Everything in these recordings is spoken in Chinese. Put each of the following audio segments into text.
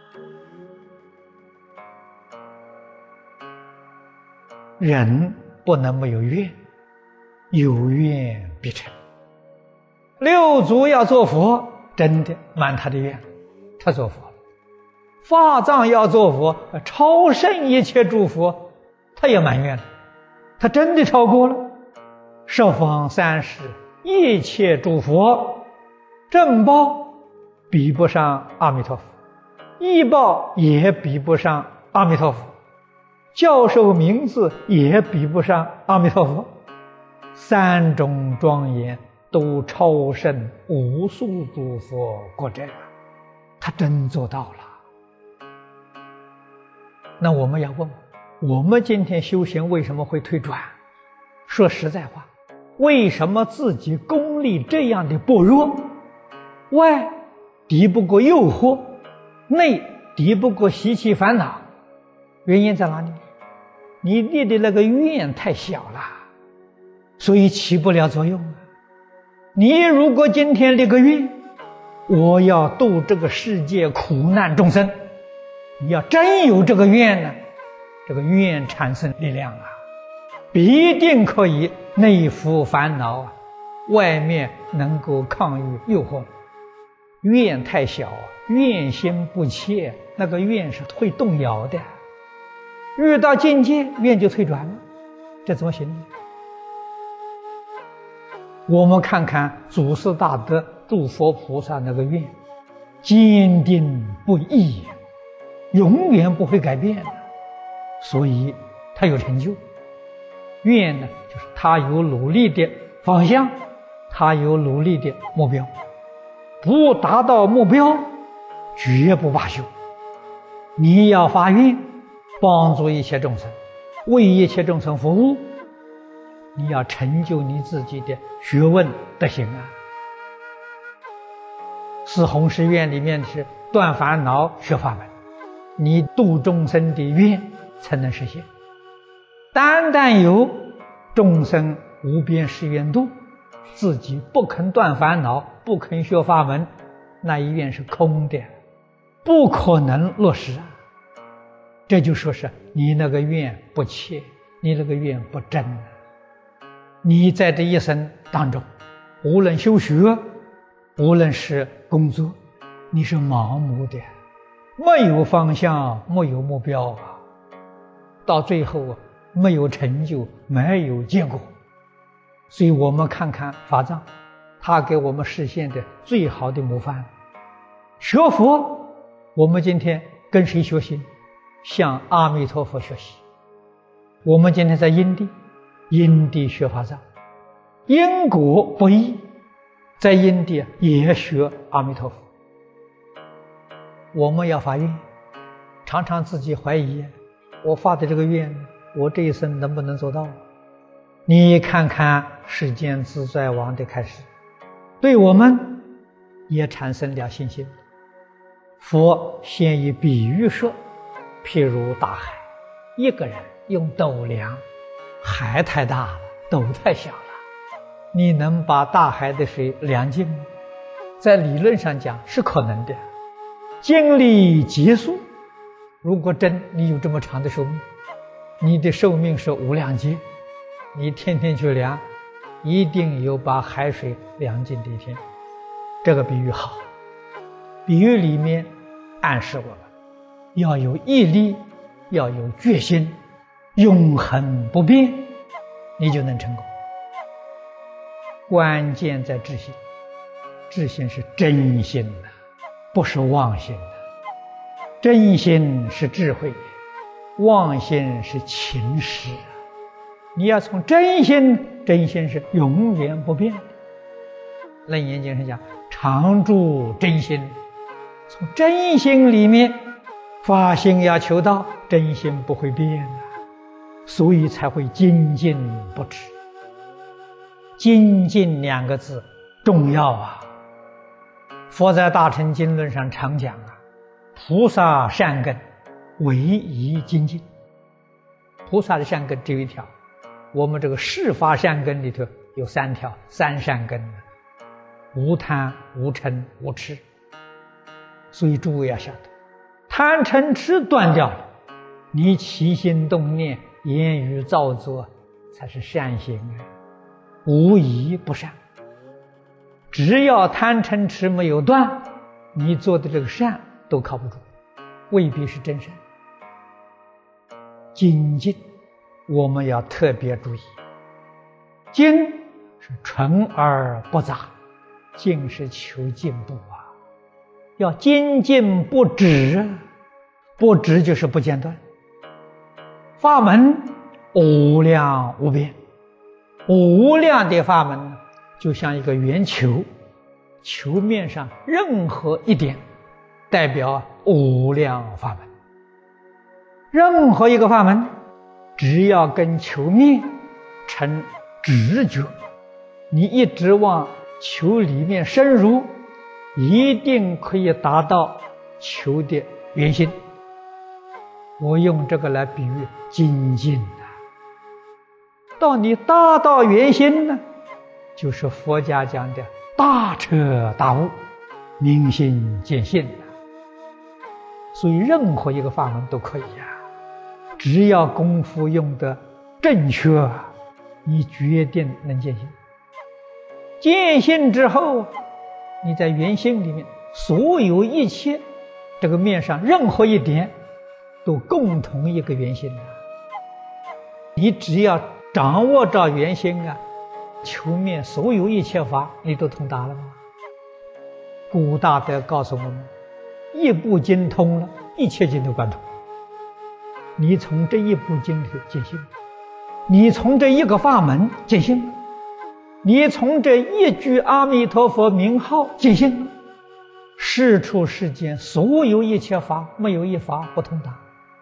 人不能没有愿，有愿必成。六祖要做佛，真的满他的愿，他做佛了；法藏要做佛，超胜一切诸佛，他也满愿了，他真的超过了。十方三世一切诸佛，正报比不上阿弥陀佛，异报也比不上阿弥陀佛，教授名字也比不上阿弥陀佛，三种庄严都超胜无数诸佛国者，他真做到了。那我们要问，我们今天修行为什么会退转？说实在话，为什么自己功力这样的薄弱，外敌不过诱惑，内敌不过习气烦恼？原因在哪里？你立的那个愿太小了，所以起不了作用啊。你如果今天立个愿，我要度这个世界苦难众生，你要真有这个愿呢，这个愿产生力量啊，必定可以内服烦恼啊，外面能够抗御诱惑。愿太小，愿心不切，那个愿是会动摇的。遇到境界，愿就退转了，这怎么行呢？我们看看祖师大德诸佛菩萨那个愿，坚定不移，永远不会改变的，所以他有成就。愿呢，就是他有努力的方向，他有努力的目标，不达到目标绝不罢休。你要发愿帮助一切众生，为一切众生服务，你要成就你自己的学问德行啊。四弘誓愿里面是断烦恼学法门，你度众生的愿才能实现。单单有众生无边誓愿度，自己不肯断烦恼，不肯学法门，那一愿是空的，不可能落实啊。这就说是你那个愿不切，你那个愿不真啊。你在这一生当中，无论修学，无论是工作，你是盲目的，没有方向，没有目标啊，到最后没有成就，没有结果。所以我们看看法藏，他给我们实现的最好的模范。学佛，我们今天跟谁学习？向阿弥陀佛学习。我们今天在因地，因地学法藏，因果不异，在因地也学阿弥陀佛。我们要发愿，常常自己怀疑，我发的这个愿，我这一生能不能做到？你看看世间自在王的开始，对我们也产生了信心。佛先以比喻说，譬如大海，一个人用斗量，海太大了，斗太小了，你能把大海的水量尽吗？在理论上讲是可能的，精力结束。如果真你有这么长的寿命，你的寿命是无量劫，你天天去量，一定有把海水量尽的一天。这个比喻好，比喻里面暗示我们要有毅力，要有决心，永恒不变，你就能成功。关键在智心，智心是真心的，不是妄心的。真心是智慧，妄心是情识。你要从真心，真心是永远不变的。楞严经上讲，常住真心，从真心里面发心要求道，真心不会变的，所以才会精进不止。精进两个字重要啊！佛在大乘经论上常讲啊，菩萨善根唯宜精进。菩萨的善根只有一条，我们这个世发善根里头有三条，三善根：无贪、无嗔、无痴。所以诸位要晓得， 贪嗔痴断掉了，你起心动念、言语造作才是善行啊，无一不善。只要贪嗔痴没有断，你做的这个善都靠不住，未必是真善。精进我们要特别注意，精是纯而不杂，进是求进步啊，要精进不止，不止就是不间断。法门无量无边，无量的法门就像一个圆球，球面上任何一点代表无量法门。任何一个法门只要跟球面成直觉，你一直往球里面深入，一定可以达到球的圆心。我用这个来比喻精进到你达到圆心呢，就是佛家讲的大彻大悟，明心见性。所以任何一个法门都可以只要功夫用得正确，你决定能见性。见性之后，你在圆心里面所有一切这个面上任何一点都共同一个圆心你只要掌握着圆心球面所有一切法你都通达了吗？古大德告诉我们，一部经通了，一切经都贯通。你从这一部经里见性，你从这一个法门见性，你从这一句阿弥陀佛名号见性，世出世间所有一切法没有一法不通达。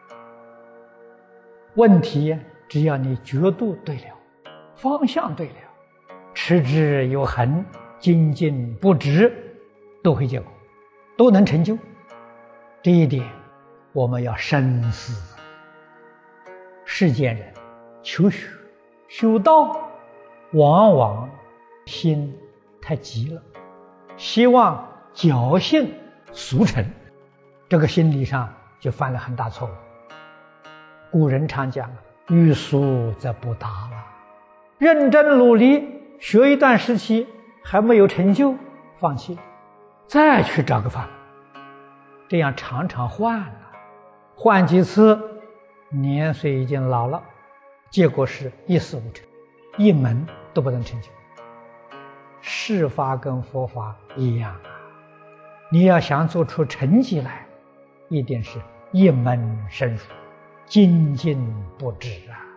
问题只要你角度对了，方向对了，持之有恒，精进不止，都会结果，都能成就。这一点我们要深思。世间人求学修道，往往心太急了，希望侥幸速成，这个心理上就犯了很大错误。古人常讲欲速则不达了，认真努力学一段时期还没有成就，放弃，再去找个法门，这样常常换几次，年岁已经老了，结果是一事无成，一门都不能成就。世法跟佛法一样你要想做出成绩来，一定是一门深入，精进不止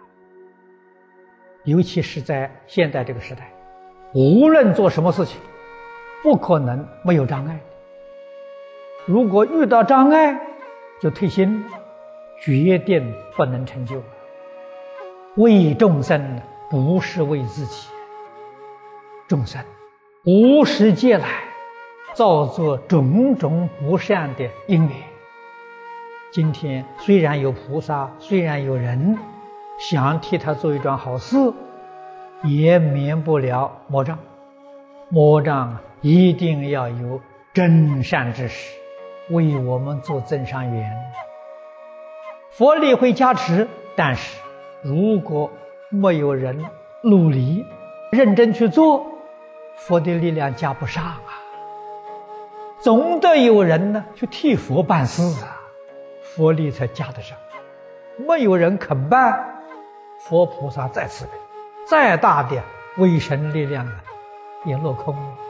尤其是在现在这个时代，无论做什么事情，不可能没有障碍。如果遇到障碍，就退心，决定不能成就。为众生不是为自己，众生无始劫来造作种种不善的因缘，今天虽然有菩萨，虽然有人想替他做一桩好事，也免不了魔障。魔障一定要有真善之识为我们做增上缘。佛力会加持，但是如果没有人努力认真去做，佛的力量加不上总得有人呢去替佛办事佛力才加得上。没有人肯办，佛菩萨再慈悲，再大的威神力量也落空了。